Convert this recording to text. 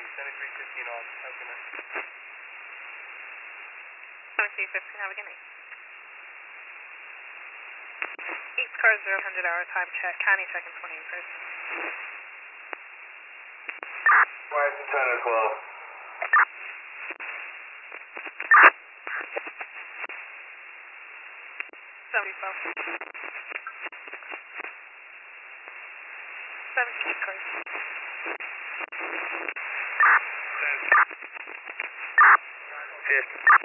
7315 on. Have a good night. 7315, have a good night. East car 0, 100 hour time check, county second 28 first. Wires and 10 as well. Somebody 17 cars. Fifth.